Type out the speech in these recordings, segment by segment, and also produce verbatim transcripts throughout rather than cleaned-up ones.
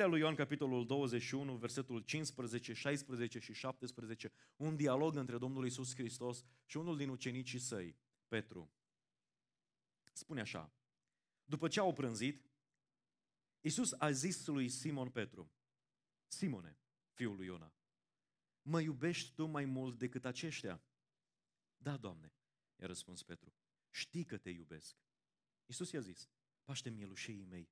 Evanghelia lui Ioan, capitolul douăzeci și unu, versetul cincisprezece, șaisprezece și șaptesprezece, un dialog între Domnul Iisus Hristos și unul din ucenicii săi, Petru. Spune așa: după ce au prânzit, Iisus a zis lui Simon Petru: Simone, fiul lui Iona, mă iubești tu mai mult decât aceștia? Da, Doamne, i-a răspuns Petru, știi că te iubesc. Iisus i-a zis: paște mielușeii mei.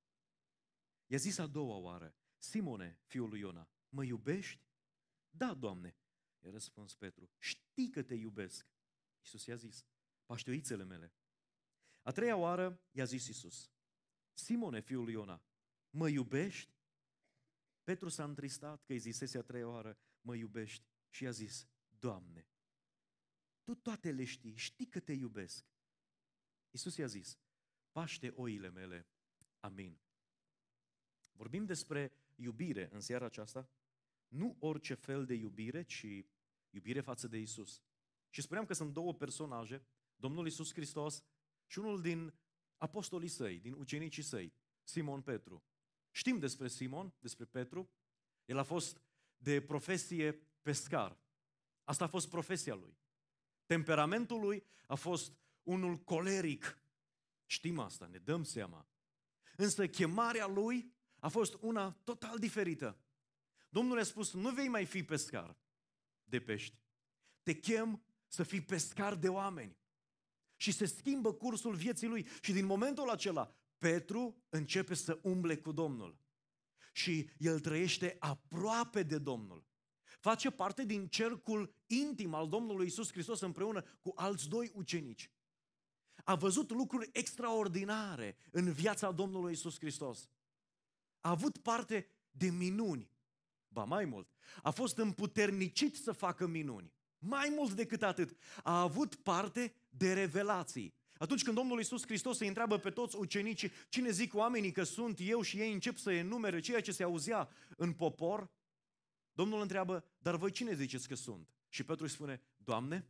I-a zis a doua oară: Simone, fiul lui Iona, mă iubești? Da, Doamne, i-a răspuns Petru, știi că te iubesc. Iisus i-a zis: paște oițele mele. A treia oară i-a zis Iisus: Simone, fiul lui Iona, mă iubești? Petru s-a întristat că îi zisese a treia oară: mă iubești? Și i-a zis: Doamne, tu toate le știi, știi că te iubesc. Iisus i-a zis: paște oile mele. Amin. Vorbim despre iubire în seara aceasta, nu orice fel de iubire, ci iubire față de Iisus. Și spuneam că sunt două personaje, Domnul Iisus Hristos și unul din apostolii săi, din ucenicii săi, Simon Petru. Știm despre Simon, despre Petru, el a fost de profesie pescar. Asta a fost profesia lui. Temperamentul lui a fost unul coleric. Știm asta, ne dăm seama. Însă chemarea lui a fost una total diferită. Domnul a spus: nu vei mai fi pescar de pești. Te chem să fii pescar de oameni. Și se schimbă cursul vieții lui. Și din momentul acela, Petru începe să umble cu Domnul. Și el trăiește aproape de Domnul. Face parte din cercul intim al Domnului Iisus Hristos împreună cu alți doi ucenici. A văzut lucruri extraordinare în viața Domnului Iisus Hristos. A avut parte de minuni. Ba mai mult, a fost împuternicit să facă minuni. Mai mult decât atât, a avut parte de revelații. Atunci când Domnul Iisus Hristos îi întreabă pe toți ucenicii cine zic oamenii că sunt eu, și ei încep să enumere ceea ce se auzea în popor, Domnul întreabă: dar voi cine ziceți că sunt? Și Petru îi spune: Doamne,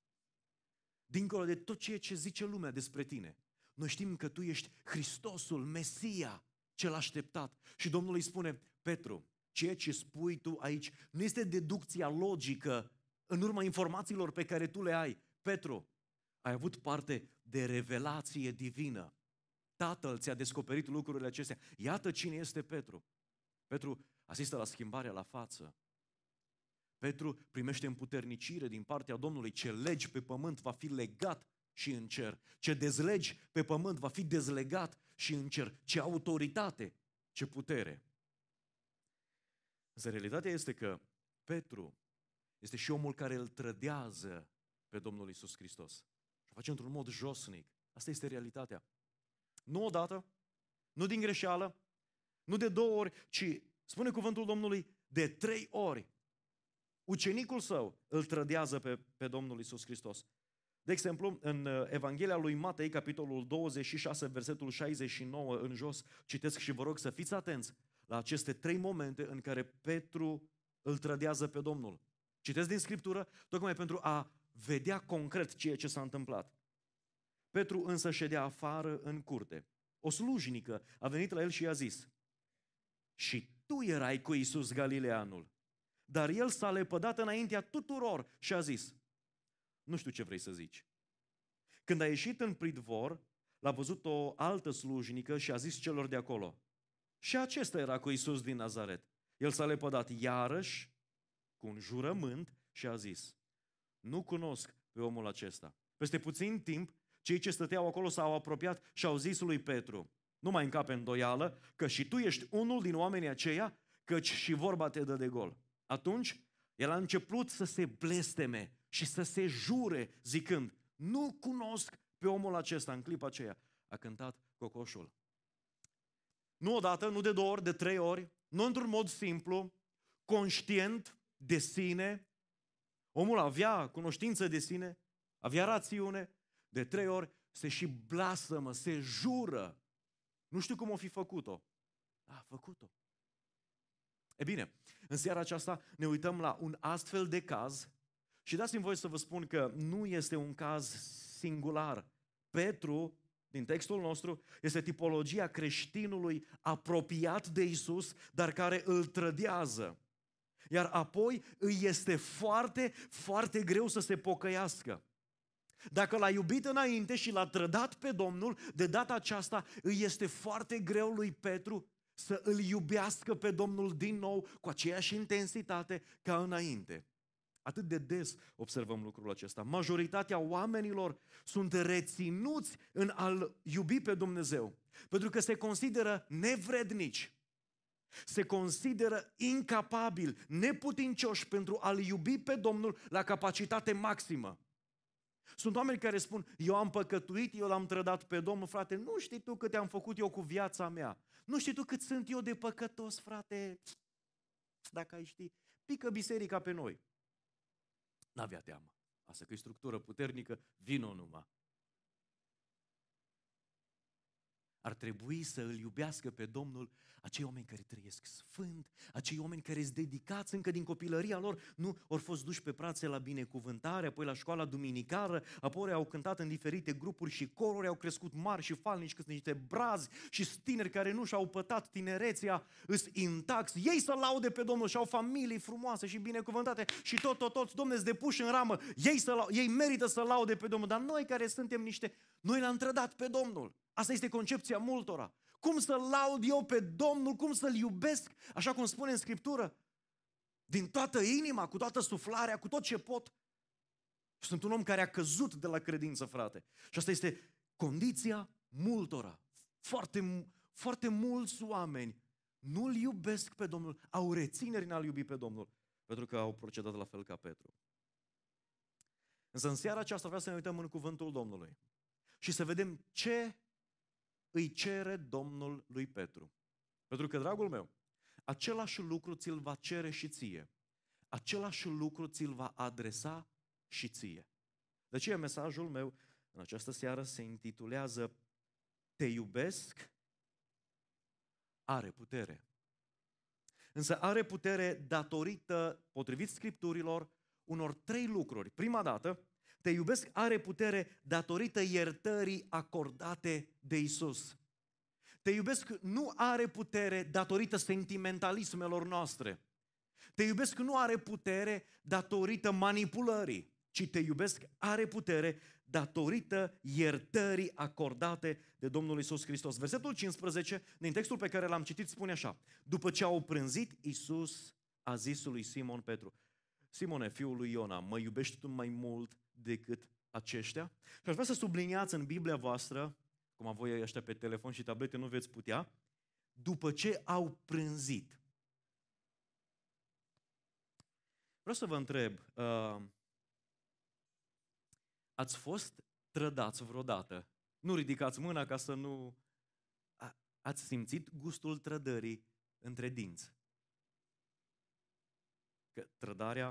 dincolo de tot ceea ce zice lumea despre tine, noi știm că tu ești Hristosul, Mesia, cel așteptat. Și Domnul îi spune: Petru, ceea ce spui tu aici nu este deducția logică în urma informațiilor pe care tu le ai. Petru, ai avut parte de revelație divină. Tatăl ți-a descoperit lucrurile acestea. Iată cine este Petru. Petru asistă la schimbarea la față. Petru primește împuternicire din partea Domnului. Ce legi pe pământ va fi legat și în cer. Ce dezlegi pe pământ va fi dezlegat și în cer. Ce autoritate, ce putere. Însă realitatea este că Petru este și omul care îl trădează pe Domnul Iisus Hristos. Și o face într-un mod josnic. Asta este realitatea. Nu odată, nu din greșeală, nu de două ori, ci, spune cuvântul Domnului, de trei ori. Ucenicul său îl trădează pe, pe Domnul Iisus Hristos. De exemplu, în Evanghelia lui Matei, capitolul douăzeci și șase, versetul șaizeci și nouă în jos, citesc și vă rog să fiți atenți la aceste trei momente în care Petru îl trădează pe Domnul. Citesc din Scriptură tocmai pentru a vedea concret ceea ce s-a întâmplat. Petru însă ședea afară în curte. O slujnică a venit la el și i-a zis: și tu erai cu Iisus Galileanul. Dar el s-a lepădat înaintea tuturor și a zis: nu știu ce vrei să zici. Când a ieșit în pridvor, l-a văzut o altă slujnică și a zis celor de acolo: și acesta era cu Iisus din Nazaret. El s-a lepădat iarăși cu un jurământ și a zis: nu cunosc pe omul acesta. Peste puțin timp, cei ce stăteau acolo s-au apropiat și au zis lui Petru: nu mai încape îndoială că și tu ești unul din oamenii aceia, căci și vorba te dă de gol. Atunci el a început să se blesteme și să se jure, zicând: nu cunosc pe omul acesta. În clipa aceea a cântat cocoșul. Nu odată, nu de două ori, de trei ori, nu într-un mod simplu, conștient de sine. Omul avea cunoștință de sine, avea rațiune, de trei ori se și blasfemă, se jură. Nu știu cum o fi făcut-o. A făcut-o. E bine, în seara aceasta ne uităm la un astfel de caz și dați-mi voie să vă spun că nu este un caz singular. Petru din textul nostru este tipologia creștinului apropiat de Isus, dar care îl trădează. Iar apoi îi este foarte, foarte greu să se pocăiască. Dacă l-a iubit înainte și l-a trădat pe Domnul, de data aceasta îi este foarte greu lui Petru să îl iubească pe Domnul din nou cu aceeași intensitate ca înainte. Atât de des observăm lucrul acesta. Majoritatea oamenilor sunt reținuți în a-L iubi pe Dumnezeu, pentru că se consideră nevrednici, se consideră incapabili, neputincioși pentru a-L iubi pe Domnul la capacitate maximă. Sunt oameni care spun, eu am păcătuit, eu l-am trădat pe Domnul, frate, nu știi tu câte am făcut eu cu viața mea, nu știi tu cât sunt eu de păcătos, frate, dacă ai ști, pică biserica pe noi. N-avea teamă. Asta că e structură puternică, vino numai. Ar trebui să îl iubească pe Domnul acei oameni care trăiesc sfânt, acei oameni care sunt dedicați încă din copilăria lor, nu au fost duși pe brațe la binecuvântare, apoi la școala duminicală, apoi au cântat în diferite grupuri și coruri, au crescut mari și falnici cât niște brazi și tineri care nu și-au pătat tinerețea, îs intacți, ei să laude pe Domnul și au familii frumoase și binecuvântate și tot, tot, tot, Domnule, depuși în ramă, ei, să, ei merită să laude pe Domnul, dar noi care suntem niște, noi l-am trădat pe Domnul. Asta este concepția multora. Cum să laud eu pe Domnul, cum să-L iubesc, așa cum spune în Scriptură, din toată inima, cu toată suflarea, cu tot ce pot. Sunt un om care a căzut de la credință, frate. Și asta este condiția multora. Foarte, foarte mulți oameni nu-L iubesc pe Domnul, au rețineri în a-L iubi pe Domnul, pentru că au procedat la fel ca Petru. Însă în seara aceasta vreau să ne uităm în cuvântul Domnului și să vedem ce îi cere Domnul lui Petru. Pentru că, dragul meu, același lucru ți-l va cere și ție. Același lucru ți-l va adresa și ție. De aceea mesajul meu în această seară se intitulează Te iubesc, are putere. Însă are putere datorită, potrivit Scripturilor, unor trei lucruri. Prima dată, Te iubesc are putere datorită iertării acordate de Isus. Te iubesc nu are putere datorită sentimentalismelor noastre. Te iubesc nu are putere datorită manipulării, ci te iubesc are putere datorită iertării acordate de Domnul Iisus Hristos. Versetul cincisprezece din textul pe care l-am citit spune așa: după ce au prânzit, Iisus a zis lui Simon Petru: Simone, fiul lui Iona, mă iubești tu mai mult decât aceștia? Și aș vrea să subliniați în Biblia voastră, cum voi ăștia pe telefon și tablete nu veți putea, după ce au prânzit. Vreau să vă întreb, uh, ați fost trădați vreodată? Nu ridicați mâna ca să nu... A, ați simțit gustul trădării între dinți? Că trădarea,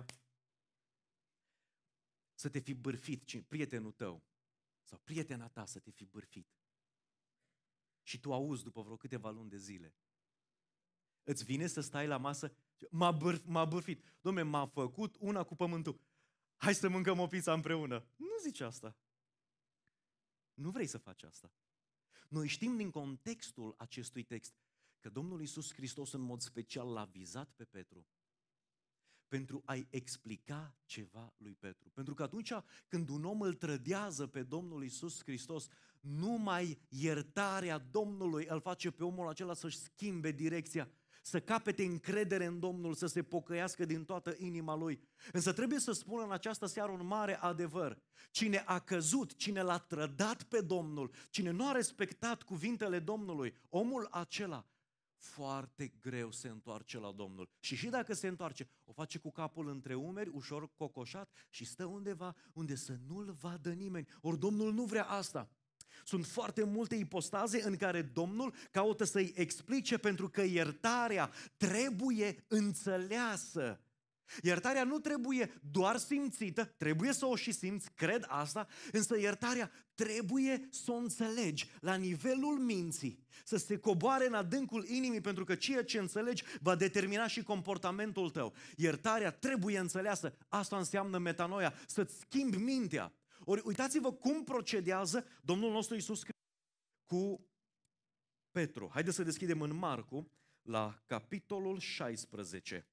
să te fi bârfit prietenul tău sau prietena ta să te fi bârfit și tu auzi după vreo câteva luni de zile. Îți vine să stai la masă, m-a, bârf, m-a bârfit. Dom'le, m-a făcut una cu pământul. Hai să mâncăm o pizza împreună. Nu zici asta. Nu vrei să faci asta. Noi știm din contextul acestui text că Domnul Iisus Hristos în mod special l-a vizat pe Petru pentru a-i explica ceva lui Petru. Pentru că atunci când un om îl trădează pe Domnul Iisus Hristos, numai iertarea Domnului îl face pe omul acela să-și schimbe direcția, să capete încredere în Domnul, să se pocăiască din toată inima lui. Însă trebuie să spun în această seară un mare adevăr. Cine a căzut, cine l-a trădat pe Domnul, cine nu a respectat cuvintele Domnului, omul acela foarte greu se întoarce la Domnul. Și și dacă se întoarce, o face cu capul între umeri, ușor cocoșat și stă undeva unde să nu-l vadă nimeni. Ori Domnul nu vrea asta. Sunt foarte multe ipostaze în care Domnul caută să-i explice, pentru că iertarea trebuie înțeleasă. Iertarea nu trebuie doar simțită, trebuie să o și simți, cred asta, însă iertarea trebuie să o înțelegi la nivelul minții, să se coboare în adâncul inimii, pentru că ceea ce înțelegi va determina și comportamentul tău. Iertarea trebuie înțeleasă, asta înseamnă metanoia, să-ți schimbi mintea. Ori uitați-vă cum procedează Domnul nostru Iisus Hristos. cu Petru. Haideți să deschidem în Marcu la capitolul șaisprezece.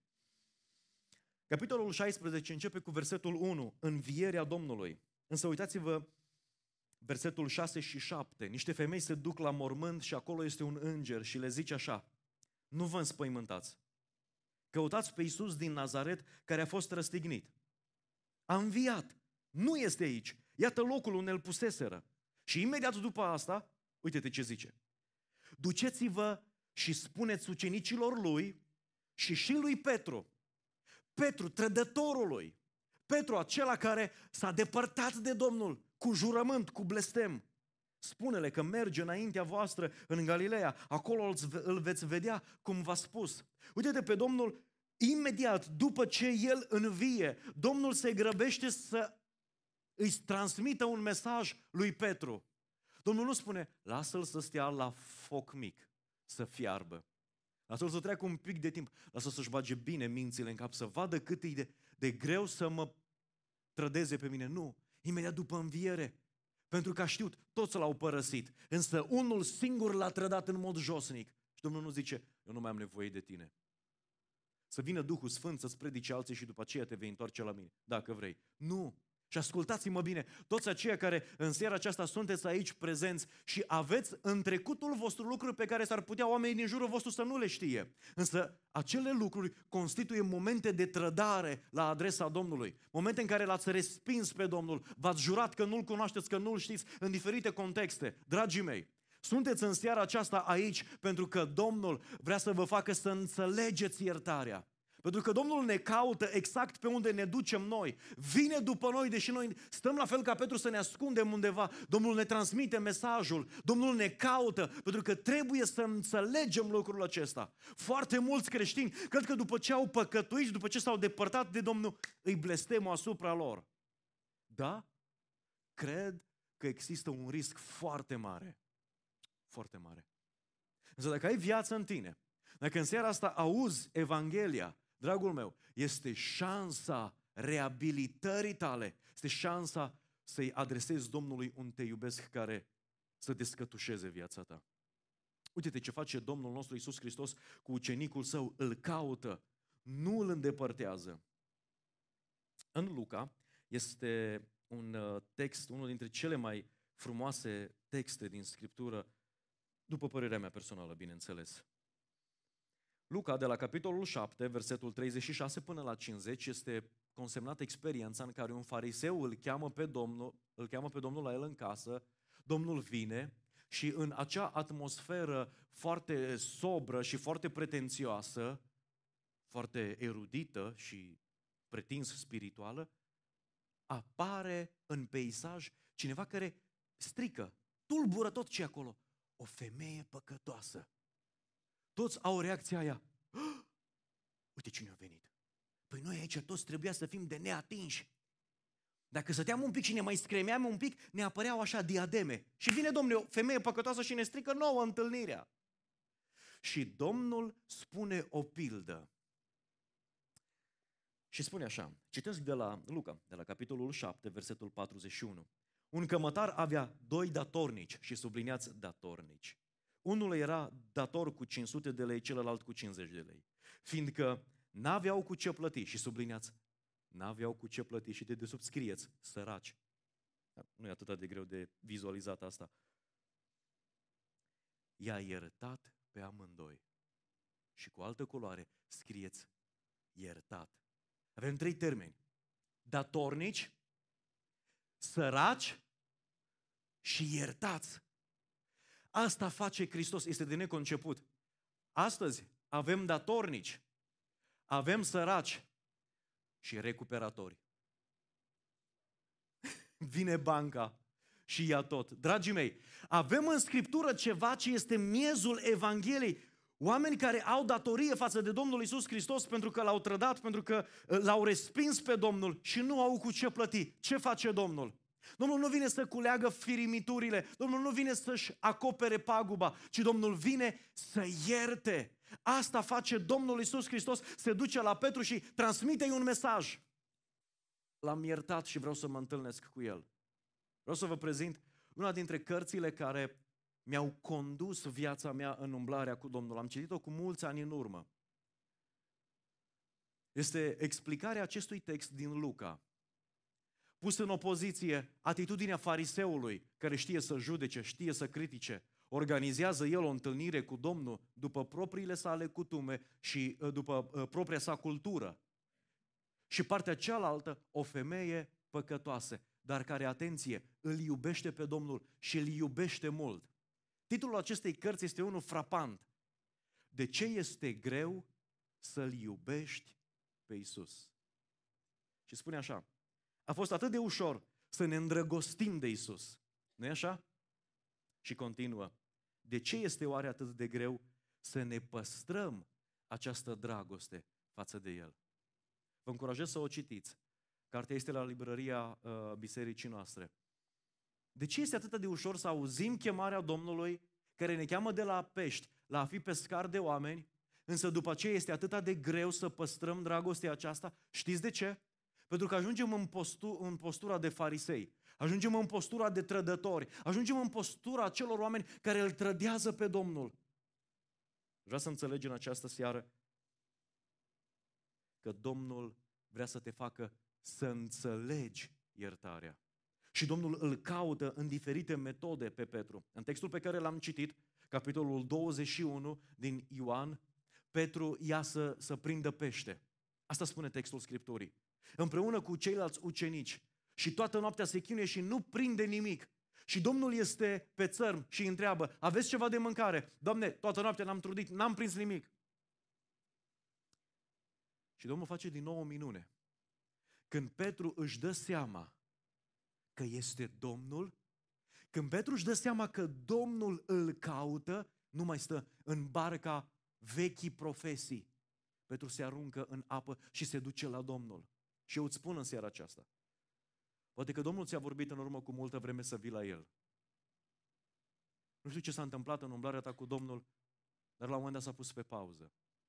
Capitolul șaisprezece începe cu versetul unu, învierea Domnului. Însă uitați-vă versetul șase și șapte. Niște femei se duc la mormânt și acolo este un înger și le zice așa: nu vă înspăimântați. Căutați pe Iisus din Nazaret care a fost răstignit. A înviat. Nu este aici. Iată locul unde îl puseseră. Și imediat după asta, uite-te ce zice: duceți-vă și spuneți ucenicilor lui și și lui Petru. Petru, trădătorului. Petru, acela care s-a depărtat de Domnul cu jurământ, cu blestem. Spune-le că merge înaintea voastră în Galileea, acolo îl veți vedea cum v-a spus. Uite-te pe Domnul, imediat după ce el învie, Domnul se grăbește să îi transmită un mesaj lui Petru. Domnul nu spune, lasă-l să stea la foc mic, să fiarbă. Lasă-l să treacă un pic de timp, lasă-l să-și bage bine mințile în cap, să vadă cât e de, de greu să mă trădeze pe mine. Nu, imediat după înviere. Pentru că a știut, toți l-au părăsit, însă unul singur l-a trădat în mod josnic. Și Domnul nu zice, eu nu mai am nevoie de tine. Să vină Duhul Sfânt să-ți predice alții și după aceea te vei întoarce la mine, dacă vrei. Nu! Și ascultați-mă bine, toți aceia care în seara aceasta sunteți aici prezenți și aveți în trecutul vostru lucruri pe care s-ar putea oamenii din jurul vostru să nu le știe. Însă acele lucruri constituie momente de trădare la adresa Domnului. Momente în care l-ați respins pe Domnul, v-ați jurat că nu-L cunoașteți, că nu-L știți în diferite contexte. Dragii mei, sunteți în seara aceasta aici pentru că Domnul vrea să vă facă să înțelegeți iertarea. Pentru că Domnul ne caută exact pe unde ne ducem noi. Vine după noi, deși noi stăm la fel ca Petru să ne ascundem undeva. Domnul ne transmite mesajul. Domnul ne caută, pentru că trebuie să înțelegem lucrul acesta. Foarte mulți creștini, cred că după ce au păcătuit, după ce s-au depărtat de Domnul, îi blestemă asupra lor. Da? Cred că există un risc foarte mare. Foarte mare. Însă dacă ai viață în tine, dacă în seara asta auzi Evanghelia, dragul meu, este șansa reabilitării tale, este șansa să-i adresezi Domnului un te iubesc care să descătușeze viața ta. Uite-te ce face Domnul nostru Iisus Hristos cu ucenicul său, îl caută, nu îl îndepărtează. În Luca este un text, unul dintre cele mai frumoase texte din Scriptură, după părerea mea personală, bineînțeles. Luca, de la capitolul șapte, versetul treizeci și șase până la cincizeci, este consemnată experiența în care un fariseu îl cheamă pe Domnul, îl cheamă pe Domnul la el în casă, Domnul vine și în acea atmosferă foarte sobră și foarte pretențioasă, foarte erudită și pretins spirituală, apare în peisaj cineva care strică, tulbură tot ce e acolo. O femeie păcătoasă. Toți au reacția aia. Uite cine a venit. Păi noi aici toți trebuia să fim de neatinși. Dacă stăteam un pic și ne mai scremeam un pic, ne apăreau așa diademe. Și vine Domnul, o femeie păcătoasă și ne strică nouă întâlnirea. Și Domnul spune o pildă. Și spune așa, citesc de la Luca, de la capitolul șapte, versetul patruzeci și unu. Un cămătar avea doi datornici, și subliniați datornici. Unul era dator cu cinci sute de lei, celălalt cu cincizeci de lei. Fiindcă n-aveau cu ce plăti, și subliniați, n-aveau cu ce plăti, și de desubt scrieți, săraci. Nu e atât de greu de vizualizat asta. I-a iertat pe amândoi. Și cu altă culoare scrieți, iertat. Avem trei termeni. Datornici, săraci și iertați. Asta face Hristos, este de neconceput. Astăzi avem datornici, avem săraci și recuperatori. Vine banca și ia tot. Dragii mei, avem în Scriptură ceva ce este miezul Evangheliei. Oameni care au datorie față de Domnul Iisus Hristos pentru că l-au trădat, pentru că l-au respins pe Domnul și nu au cu ce plăti. Ce face Domnul? Domnul nu vine să culeagă firimiturile, Domnul nu vine să-și acopere paguba, ci Domnul vine să ierte. Asta face Domnul Iisus Hristos, se duce la Petru și transmite-i un mesaj. L-am iertat și vreau să mă întâlnesc cu el. Vreau să vă prezint una dintre cărțile care mi-au condus viața mea în umblarea cu Domnul. Am citit-o cu mulți ani în urmă. Este explicarea acestui text din Luca, pus în opoziție atitudinea fariseului, care știe să judece, știe să critique. Organizează el o întâlnire cu Domnul după propriile sale cutume și după uh, propria sa cultură. Și partea cealaltă, o femeie păcătoasă, dar care, atenție, îl iubește pe Domnul și îl iubește mult. Titlul acestei cărți este unul frapant. De ce este greu să-L iubești pe Iisus? Și spune așa, a fost atât de ușor să ne îndrăgostim de Iisus. Nu-i așa? Și continuă. De ce este oare atât de greu să ne păstrăm această dragoste față de El? Vă încurajez să o citiți. Cartea este la librăria uh, bisericii noastre. De ce este atât de ușor să auzim chemarea Domnului care ne cheamă de la pești, la a fi pescar de oameni, însă după aceea este atât de greu să păstrăm dragostea aceasta? Știți de ce? Pentru că ajungem în, postu- în postura de farisei, ajungem în postura de trădători, ajungem în postura celor oameni care îl trădează pe Domnul. Vreau să înțelegi în această seară că Domnul vrea să te facă să înțelegi iertarea. Și Domnul îl caută în diferite metode pe Petru. În textul pe care l-am citit, capitolul douăzeci și unu din Ioan, Petru ia să, să prindă pește. Asta spune textul Scripturii. Împreună cu ceilalți ucenici. Și toată noaptea se chinuie și nu prinde nimic. Și Domnul este pe țărm și îi întreabă, aveți ceva de mâncare? Doamne, toată noaptea n-am trudit, n-am prins nimic. Și Domnul face din nou o minune. Când Petru își dă seama că este Domnul, când Petru își dă seama că Domnul îl caută, nu mai stă în barca vechii profesii. Petru se aruncă în apă și se duce la Domnul. Și eu îți spun în seara aceasta, poate că Domnul ți-a vorbit în urmă cu multă vreme să vii la El. Nu știu ce s-a întâmplat în umblarea ta cu Domnul, dar la un moment dat s-a pus pe pauză.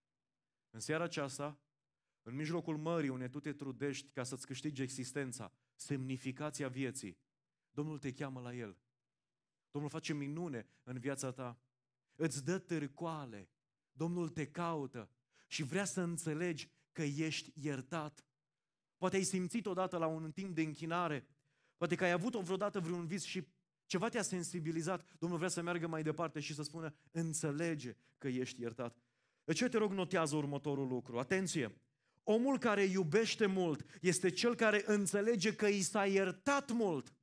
În seara aceasta, în mijlocul mării unde tu te trudești ca să-ți câștigi existența, semnificația vieții, Domnul te cheamă la El. Domnul face minune în viața ta. Îți dă târcoale. Domnul te caută și vrea să înțelegi că ești iertat. Poate ai simțit odată la un timp de închinare, poate că ai avut vreodată vreun vis și ceva te-a sensibilizat. Domnul vrea să meargă mai departe și să spună, înțelege că ești iertat. De ce te rog, notează următorul lucru? Atenție! Omul care iubește mult este cel care înțelege că i s-a iertat mult.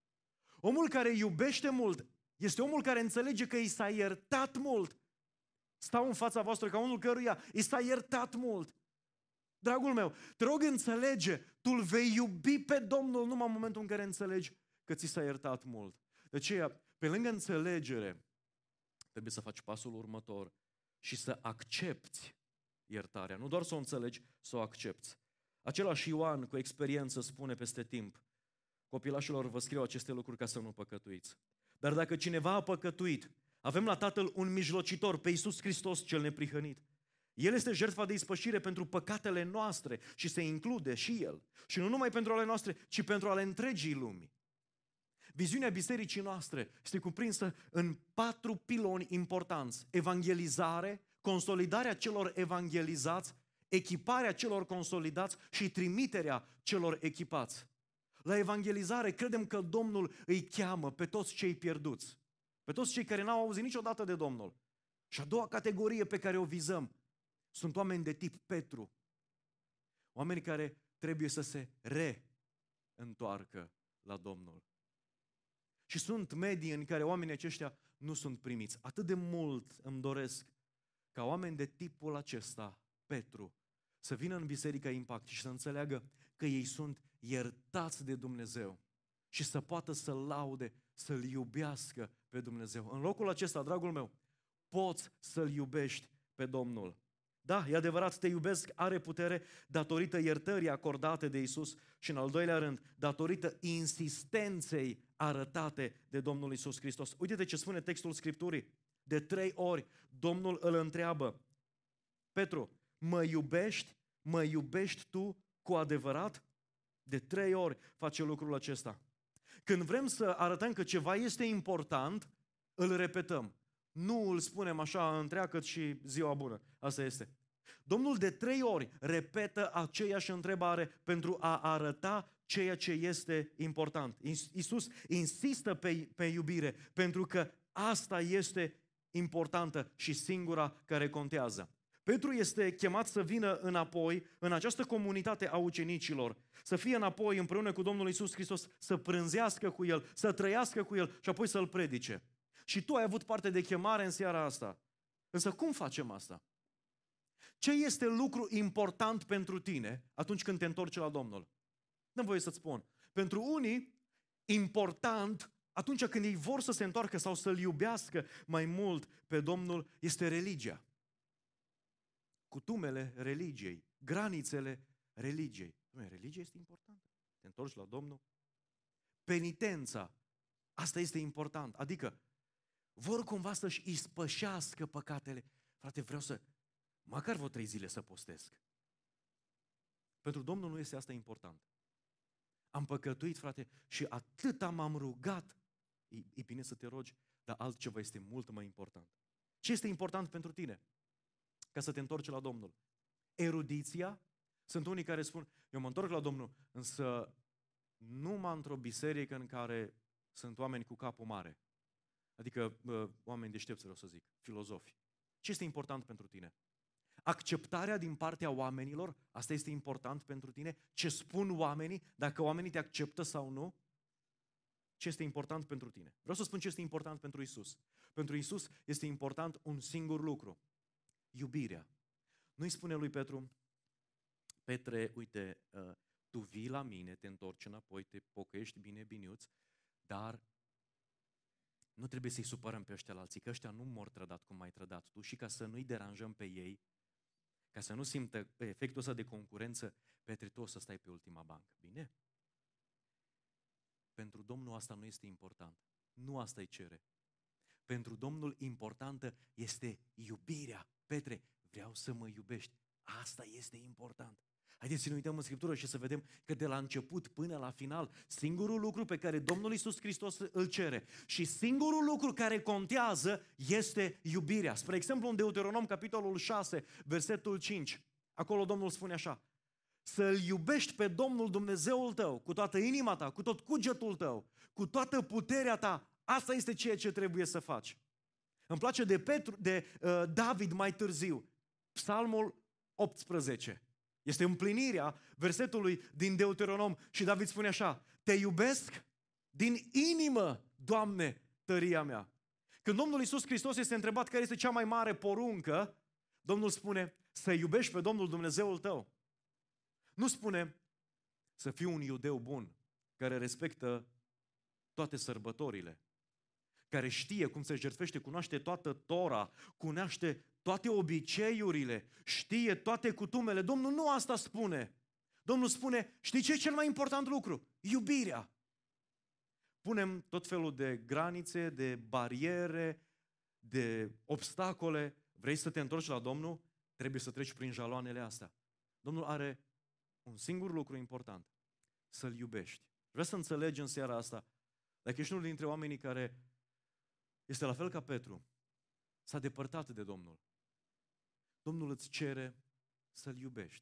Omul care iubește mult este omul care înțelege că i s-a iertat mult. Stau în fața voastră ca unul căruia i s-a iertat mult. Dragul meu, te rog, înțelege, tu îl vei iubi pe Domnul numai în momentul în care înțelegi că ți s-a iertat mult. De aceea, pe lângă înțelegere, trebuie să faci pasul următor și să accepti iertarea. Nu doar să o înțelegi, să o accepti. Același Ioan, cu experiență, spune peste timp, copilașilor, vă scriu aceste lucruri ca să nu păcătuiți. Dar dacă cineva a păcătuit, avem la Tatăl un mijlocitor, pe Iisus Hristos cel neprihănit. El este jertfa de ispășire pentru păcatele noastre și se include și El. Și nu numai pentru ale noastre, ci pentru ale întregii lumii. Viziunea bisericii noastre este cuprinsă în patru piloni importanți. Evangelizare, consolidarea celor evangelizați, echiparea celor consolidați și trimiterea celor echipați. La evangelizare credem că Domnul îi cheamă pe toți cei pierduți, pe toți cei care n-au auzit niciodată de Domnul. Și a doua categorie pe care o vizăm sunt oameni de tip Petru. Oameni care trebuie să se reîntoarcă la Domnul. Și sunt medii în care oamenii aceștia nu sunt primiți. Atât de mult îmi doresc ca oameni de tipul acesta, Petru, să vină în Biserica Impact și să înțeleagă că ei sunt iertați de Dumnezeu și să poată să-L laude, să-L iubească pe Dumnezeu. În locul acesta, dragul meu, poți să-L iubești pe Domnul. Da, e adevărat, te iubesc, are putere datorită iertării acordate de Iisus și, în al doilea rând, datorită insistenței arătate de Domnul Iisus Hristos. Uite-te ce spune textul Scripturii. De trei ori Domnul îl întreabă, Petru, mă iubești? Mă iubești tu cu adevărat? De trei ori face lucrul acesta. Când vrem să arătăm că ceva este important, îl repetăm. Nu îl spunem așa întreagăt și ziua bună. Asta este. Domnul de trei ori repetă aceeași întrebare pentru a arăta ceea ce este important. Iisus insistă pe, pe iubire pentru că asta este importantă și singura care contează. Petru este chemat să vină înapoi în această comunitate a ucenicilor, să fie înapoi împreună cu Domnul Iisus Hristos, să prânzească cu El, să trăiască cu El și apoi să-L predice. Și tu ai avut parte de chemare în seara asta. Însă cum facem asta? Ce este lucru important pentru tine atunci când te întorci la Domnul? Dă-mi voie să-ți spun. Pentru unii, important atunci când ei vor să se întoarcă sau să-L iubească mai mult pe Domnul, este religia. Cutumele religiei, granițele religiei. Religia este importantă. Te întorci la Domnul. Penitența, asta este important. Adică, vor cumva să-și ispășească păcatele. Frate, vreau să, măcar vreo trei zile să postesc. Pentru Domnul nu este asta important. Am păcătuit, frate, și atât m-am rugat. E, e bine să te rogi, dar altceva este mult mai important. Ce este important pentru tine? Ca să te întorci la Domnul. Erudiția. Sunt unii care spun, eu mă întorc la Domnul, însă numai într-o biserică în care sunt oameni cu capul mare. Adică uh, oameni deștepți, vreau să zic, filozofi. Ce este important pentru tine? Acceptarea din partea oamenilor, asta este important pentru tine? Ce spun oamenii, dacă oamenii te acceptă sau nu? Ce este important pentru tine? Vreau să spun ce este important pentru Isus. Pentru Isus este important un singur lucru. Iubirea. Nu-i spune lui Petru, Petre, uite, uh, tu vii la mine, te întorci înapoi, te pocăiești bine, biniuț, dar nu trebuie să-i supărăm pe ăștia la alții, că ăștia nu m-au trădat cum m-ai trădat tu și ca să nu-i deranjăm pe ei, ca să nu simtă efectul ăsta de concurență, Petre, tu o să stai pe ultima bancă. Bine? Pentru Domnul asta nu este important. Nu asta îi cere. Pentru Domnul importantă este iubirea. Petre, vreau să mă iubești. Asta este important. Haideți să ne uităm în Scriptură și să vedem că de la început până la final, singurul lucru pe care Domnul Iisus Hristos îl cere și singurul lucru care contează este iubirea. Spre exemplu, în Deuteronom, capitolul șase, versetul cinci, acolo Domnul spune așa, să-L iubești pe Domnul Dumnezeul tău cu toată inima ta, cu tot cugetul tău, cu toată puterea ta. Asta este ceea ce trebuie să faci. Îmi place de, Petru, de uh, David mai târziu, Psalmul optsprezece. Este împlinirea versetului din Deuteronom și David spune așa, te iubesc din inimă, Doamne, tăria mea. Când Domnul Iisus Hristos este întrebat care este cea mai mare poruncă, Domnul spune să iubești pe Domnul Dumnezeul tău. Nu spune să fii un iudeu bun, care respectă toate sărbătorile, care știe cum se jertfește, cunoaște toată Tora, cunoaște toate obiceiurile, știe toate cutumele. Domnul nu asta spune. Domnul spune, știi ce e cel mai important lucru? Iubirea. Punem tot felul de granițe, de bariere, de obstacole. Vrei să te întorci la Domnul? Trebuie să treci prin jaloanele astea. Domnul are un singur lucru important. Să-L iubești. Vreau să înțelegi în seara asta, dacă ești unul dintre oamenii care este la fel ca Petru, s-a depărtat de Domnul. Domnul îți cere să-L iubești.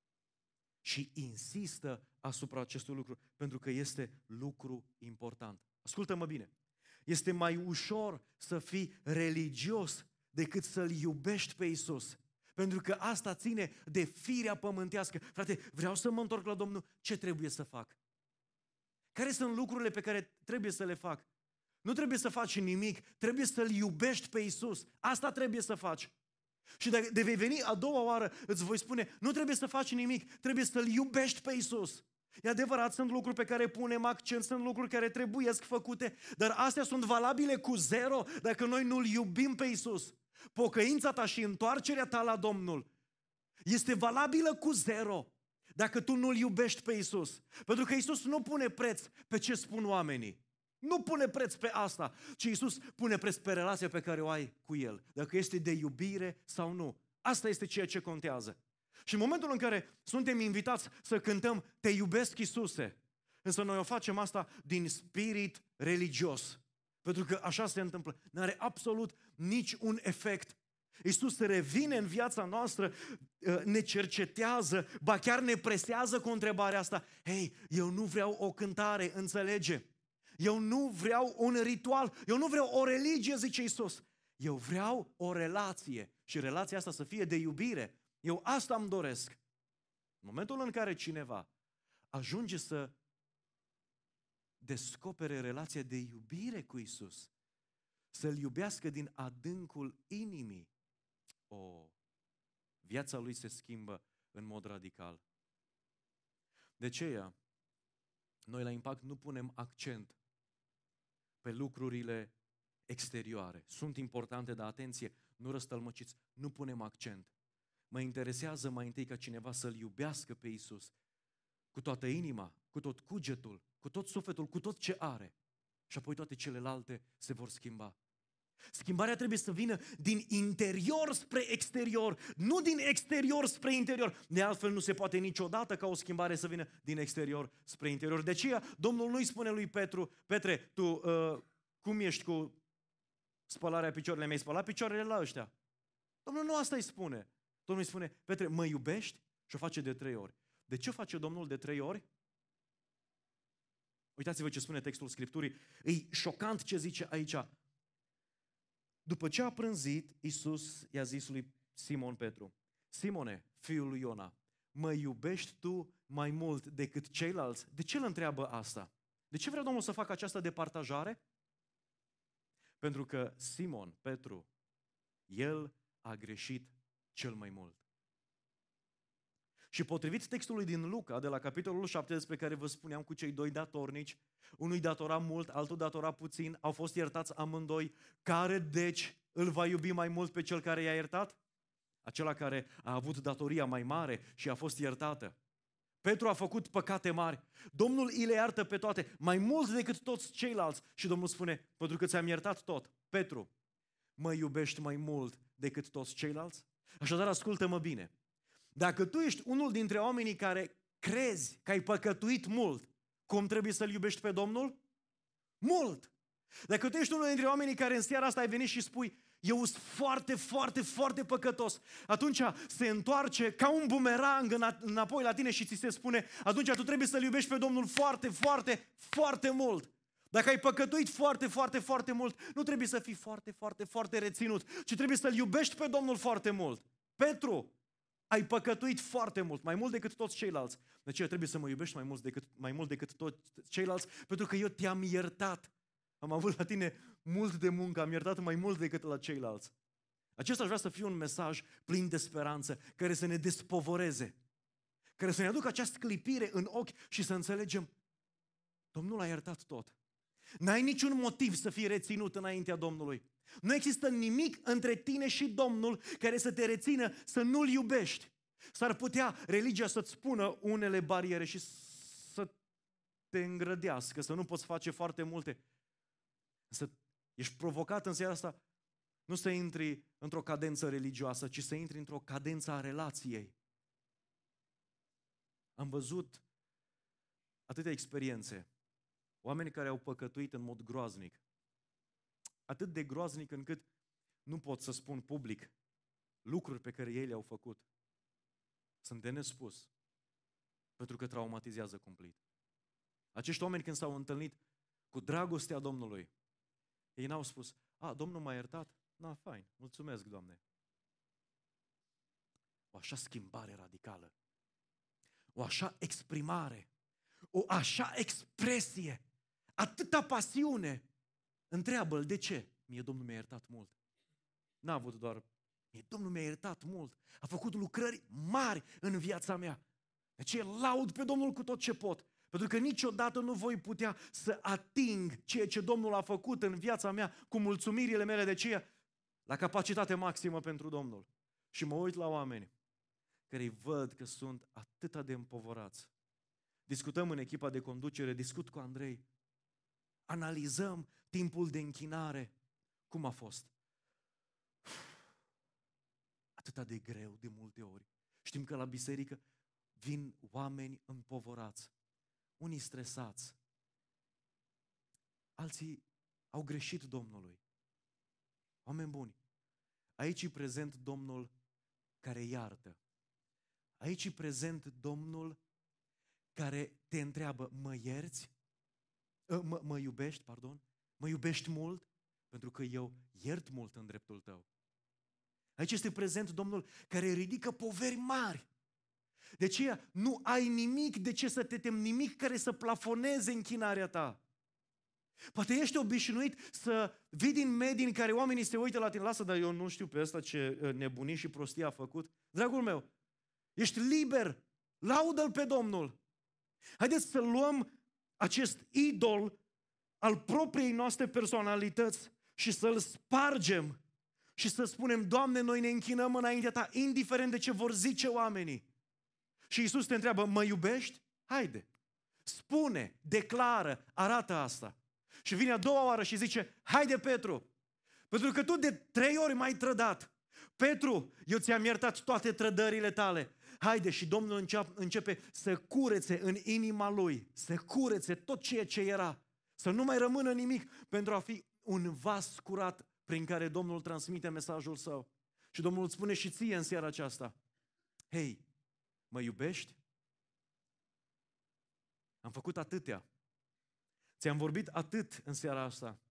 Și insistă asupra acestui lucru, pentru că este lucru important. Ascultă-mă bine. Este mai ușor să fii religios decât să-L iubești pe Iisus. Pentru că asta ține de firea pământească. Frate, vreau să mă întorc la Domnul, ce trebuie să fac? Care sunt lucrurile pe care trebuie să le fac? Nu trebuie să faci nimic, trebuie să-L iubești pe Iisus. Asta trebuie să faci. Și de, de vei veni a doua oară, îți voi spune, nu trebuie să faci nimic, trebuie să-L iubești pe Iisus. E adevărat, sunt lucruri pe care punem accent, sunt lucruri care trebuiesc făcute, dar astea sunt valabile cu zero dacă noi nu-L iubim pe Iisus. Pocăința ta și întoarcerea ta la Domnul este valabilă cu zero dacă tu nu-L iubești pe Iisus. Pentru că Iisus nu pune preț pe ce spun oamenii. Nu pune preț pe asta, ci Iisus pune preț pe relația pe care o ai cu El. Dacă este de iubire sau nu. Asta este ceea ce contează. Și în momentul în care suntem invitați să cântăm Te iubesc, Iisuse, însă noi o facem asta din spirit religios. Pentru că așa se întâmplă. N-are absolut nici un efect. Iisus revine în viața noastră, ne cercetează, ba chiar ne presează cu întrebarea asta. Hei, eu nu vreau o cântare, înțelege? Eu nu vreau un ritual, eu nu vreau o religie, zice Iisus. Eu vreau o relație și relația asta să fie de iubire. Eu asta îmi doresc. În momentul în care cineva ajunge să descopere relația de iubire cu Iisus, să-L iubească din adâncul inimii, o, viața lui se schimbă în mod radical. De aceea, noi la Impact nu punem accent pe lucrurile exterioare. Sunt importante, dar atenție, nu răstălmăciți, nu punem accent. Mă interesează mai întâi ca cineva să-L iubească pe Iisus cu toată inima, cu tot cugetul, cu tot sufletul, cu tot ce are. Și apoi toate celelalte se vor schimba. Schimbarea trebuie să vină din interior spre exterior, nu din exterior spre interior. De altfel nu se poate niciodată ca o schimbare să vină din exterior spre interior. De aceea Domnul nu-i spune lui Petru, Petre, tu uh, cum ești cu spălarea picioarelor? Mi-ai spălat picioarele la ăștia? Domnul nu asta îi spune. Domnul îi spune, Petre, mă iubești? Și o face de trei ori. De ce o face Domnul de trei ori? Uitați-vă ce spune textul Scripturii. E șocant ce zice aici. După ce a prânzit, Iisus i-a zis lui Simon Petru, Simone, fiul lui Iona, mă iubești tu mai mult decât ceilalți? De ce îl întreabă asta? De ce vrea Domnul să facă această departajare? Pentru că Simon, Petru, el a greșit cel mai mult. Și potrivit textului din Luca, de la capitolul șapte, despre care vă spuneam cu cei doi datornici, unul datora mult, altul datora puțin, au fost iertați amândoi. Care, deci, îl va iubi mai mult pe cel care i-a iertat? Acela care a avut datoria mai mare și a fost iertată. Petru a făcut păcate mari. Domnul îi le iartă pe toate, mai mult decât toți ceilalți. Și Domnul spune, pentru că ți-am iertat tot, Petru, mă iubești mai mult decât toți ceilalți? Așadar, ascultă-mă bine. Dacă tu ești unul dintre oamenii care crezi că ai păcătuit mult, cum trebuie să-L iubești pe Domnul? Mult! Dacă tu ești unul dintre oamenii care în seara asta ai venit și spui, eu sunt foarte, foarte, foarte păcătos, atunci se întoarce ca un bumerang înapoi la tine și ți se spune, atunci tu trebuie să-L iubești pe Domnul foarte, foarte, foarte mult. Dacă ai păcătuit foarte, foarte, foarte mult, nu trebuie să fii foarte, foarte, foarte reținut, ci trebuie să-L iubești pe Domnul foarte mult. Petru, ai păcătuit foarte mult, mai mult decât toți ceilalți. De aceea trebuie să mă iubești mai mult decât, mai mult decât toți ceilalți, pentru că eu te-am iertat. Am avut la tine mult de muncă, am iertat mai mult decât la ceilalți. Acesta aș vrea să fie un mesaj plin de speranță, care să ne despovoreze, care să ne aducă această clipire în ochi și să înțelegem, Domnul a iertat tot. N-ai niciun motiv să fii reținut înaintea Domnului. Nu există nimic între tine și Domnul care să te rețină să nu-L iubești. S-ar putea religia să-ți spună unele bariere și să te îngrădească, să nu poți face foarte multe. Să ești provocat în seara asta nu să intri într-o cadență religioasă, ci să intri într-o cadență a relației. Am văzut atâtea experiențe. Oameni care au păcătuit în mod groaznic. Atât de groaznic încât nu pot să spun public lucruri pe care ei le-au făcut. Sunt de nespus. Pentru că traumatizează cumplit. Acești oameni când s-au întâlnit cu dragostea Domnului, ei n-au spus, a, Domnul m-a iertat? Na, fain, mulțumesc, Doamne. O așa schimbare radicală. O așa exprimare. O așa expresie. Atâta pasiune. Întreabă-l, de ce? Mie Domnul mi-a iertat mult. N-a avut doar, mie Domnul mi-a iertat mult. A făcut lucrări mari în viața mea. De aceea laud pe Domnul cu tot ce pot. Pentru că niciodată nu voi putea să ating ceea ce Domnul a făcut în viața mea cu mulțumirile mele, de aceea la capacitate maximă pentru Domnul. Și mă uit la oameni care îi văd că sunt atât de împovorați. Discutăm în echipa de conducere, discut cu Andrei, analizăm timpul de închinare. Cum a fost? Atât de greu de multe ori. Știm că la biserică vin oameni împovorați, unii stresați, alții au greșit Domnului. Oameni buni, aici e prezent Domnul care iartă. Aici e prezent Domnul care te întreabă, mă ierți? Mă, mă iubești, pardon? Mă iubești mult? Pentru că eu iert mult în dreptul tău. Aici este prezent Domnul care ridică poveri mari. De aceea nu ai nimic de ce să te temi, nimic care să plafoneze închinarea ta. Poate ești obișnuit să vii din medii în care oamenii se uită la tine, lasă, dar eu nu știu pe ăsta ce nebunii și prostii a făcut. Dragul meu, ești liber, laudă-L pe Domnul. Haideți să luăm acest idol al propriei noastre personalități și să-l spargem și să spunem, Doamne, noi ne închinăm înaintea Ta, indiferent de ce vor zice oamenii. Și Iisus te întreabă, mă iubești? Haide, spune, declară, arată asta. Și vine a doua oară și zice, haide Petru, pentru că tu de trei ori m-ai trădat. Petru, eu ți-am iertat toate trădările tale. Haide, și Domnul începe să curețe în inima lui, să curețe tot ceea ce era, să nu mai rămână nimic, pentru a fi un vas curat prin care Domnul transmite mesajul său. Și Domnul îți spune și ție în seara aceasta, hei, mă iubești? Am făcut atâtea. Ți-am vorbit atât în seara asta.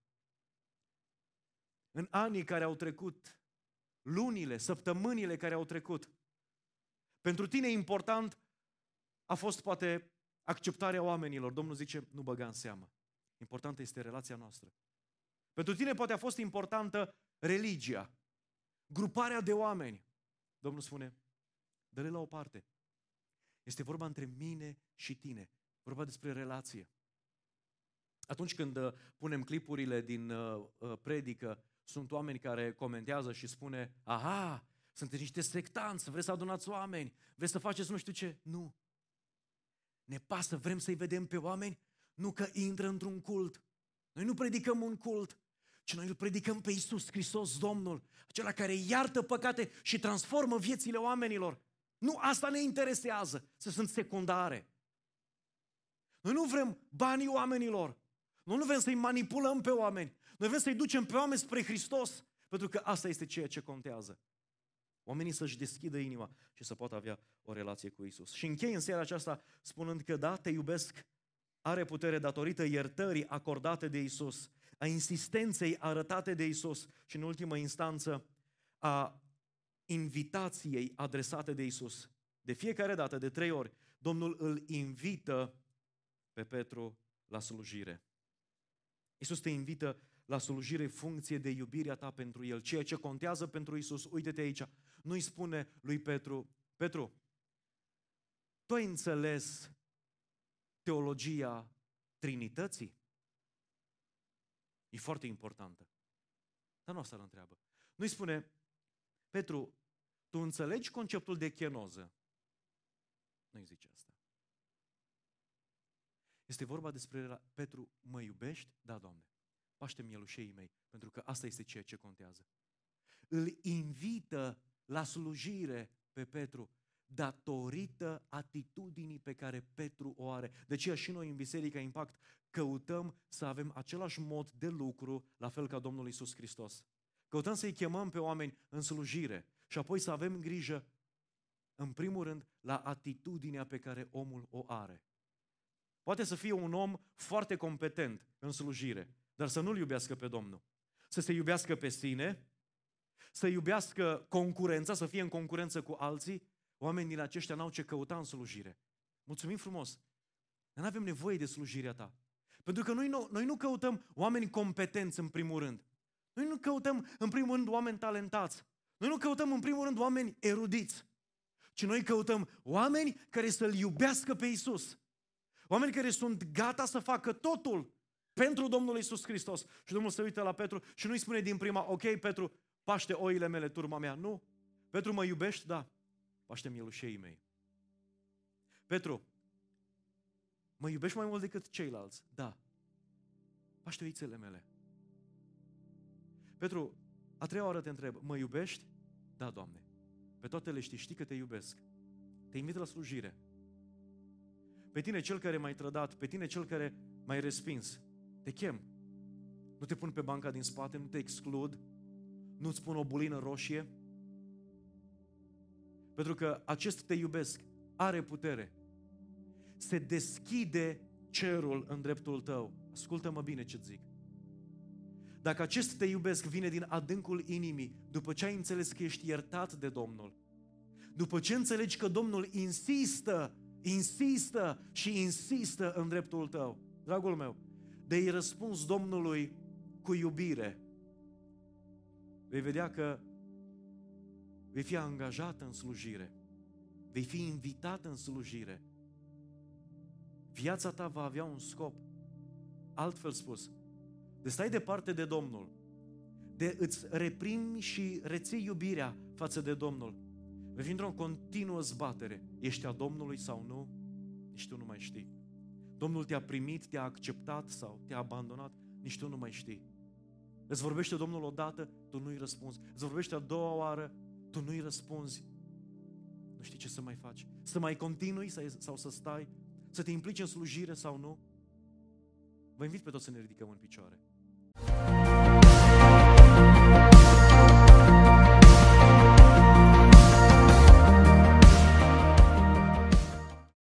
În anii care au trecut, lunile, săptămânile care au trecut, pentru tine important a fost poate acceptarea oamenilor. Domnul zice, nu băga în seamă. Importantă este relația noastră. Pentru tine poate a fost importantă religia, gruparea de oameni. Domnul spune, dă-le la o parte. Este vorba între mine și tine. Vorba despre relație. Atunci când uh, punem clipurile din uh, uh, predică, sunt oameni care comentează și spune, aha, sunteți niște sectanți, vreți să adunați oameni, vreți să faceți nu știu ce. Nu. Ne pasă, vrem să-i vedem pe oameni, nu că intră într-un cult. Noi nu predicăm un cult, ci noi îl predicăm pe Iisus Hristos, Domnul, acela care iartă păcate și transformă viețile oamenilor. Nu asta ne interesează, să sunt secundare. Noi nu vrem banii oamenilor. Noi nu vrem să-i manipulăm pe oameni. Noi vrem să-i ducem pe oameni spre Hristos, pentru că asta este ceea ce contează. Oamenii să-și deschidă inima și să poată avea o relație cu Iisus. Și închei în seara aceasta spunând că da, te iubesc, are putere datorită iertării acordate de Iisus, a insistenței arătate de Iisus și în ultimă instanță a invitației adresate de Iisus. De fiecare dată, de trei ori, Domnul îl invită pe Petru la slujire. Iisus te invită la slujire funcție de iubirea ta pentru El. Ceea ce contează pentru Iisus, uite-te aici, nu-i spune lui Petru, Petru, tu ai înțeles teologia Trinității? E foarte importantă. Dar nu asta îl întreabă. Nu-i spune, Petru, tu înțelegi conceptul de chenoză? Nu-i zice asta. Este vorba despre, Petru, mă iubești? Da, Doamne. Paște mielușeii mei, pentru că asta este ceea ce contează. Îl invită la slujire pe Petru datorită atitudinii pe care Petru o are. De aceea și noi în Biserica Impact căutăm să avem același mod de lucru, la fel ca Domnul Iisus Hristos. Căutăm să-i chemăm pe oameni în slujire și apoi să avem grijă, în primul rând, la atitudinea pe care omul o are. Poate să fie un om foarte competent în slujire, dar să nu-L iubească pe Domnul. Să se iubească pe sine, să iubească concurența, să fie în concurență cu alții. Oamenii aceștia n-au ce căuta în slujire. Mulțumim frumos! Dar nu avem nevoie de slujirea ta. Pentru că noi nu, noi nu căutăm oameni competenți în primul rând. Noi nu căutăm în primul rând oameni talentați. Noi nu căutăm în primul rând oameni erudiți. Ci noi căutăm oameni care să-L iubească pe Iisus. Oameni care sunt gata să facă totul pentru Domnul Iisus Hristos. Și Domnul se uită la Petru și nu-i spune din prima, ok, Petru, paște oile mele, turma mea. Nu. Petru, mă iubești? Da. Paște mielușeii mei. Petru, mă iubești mai mult decât ceilalți? Da. Paște oițele mele. Petru, a treia oară te întreb, mă iubești? Da, Doamne. Pe toate le știi, știi că te iubesc. Te invit la slujire. Pe tine, cel care m-ai trădat, pe tine, cel care m-ai respins, te chem. Nu te pun pe banca din spate, nu te exclud, nu-ți pun o bulină roșie, pentru că acest te iubesc are putere. Se deschide cerul în dreptul tău. Ascultă-mă bine ce zic. Dacă acest te iubesc vine din adâncul inimii, după ce ai înțeles că ești iertat de Domnul, după ce înțelegi că Domnul insistă, insistă și insistă în dreptul tău, dragul meu, de-i răspuns Domnului cu iubire, vei vedea că vei fi angajat în slujire, vei fi invitat în slujire. Viața ta va avea un scop. Altfel spus, de stai departe de Domnul, de îți reprimi și reții iubirea față de Domnul, vei fi într-o continuă zbatere. Ești a Domnului sau nu? Nici tu nu mai știi. Domnul te-a primit, te-a acceptat sau te-a abandonat? Nici tu nu mai știi. Îți vorbește Domnul odată, tu nu-i răspunzi. Îți vorbește a doua oară, tu nu-i răspunzi. Nu știi ce să mai faci. Să mai continui sau să stai? Să te implici în slujire sau nu? Vă invit pe toți să ne ridicăm în picioare.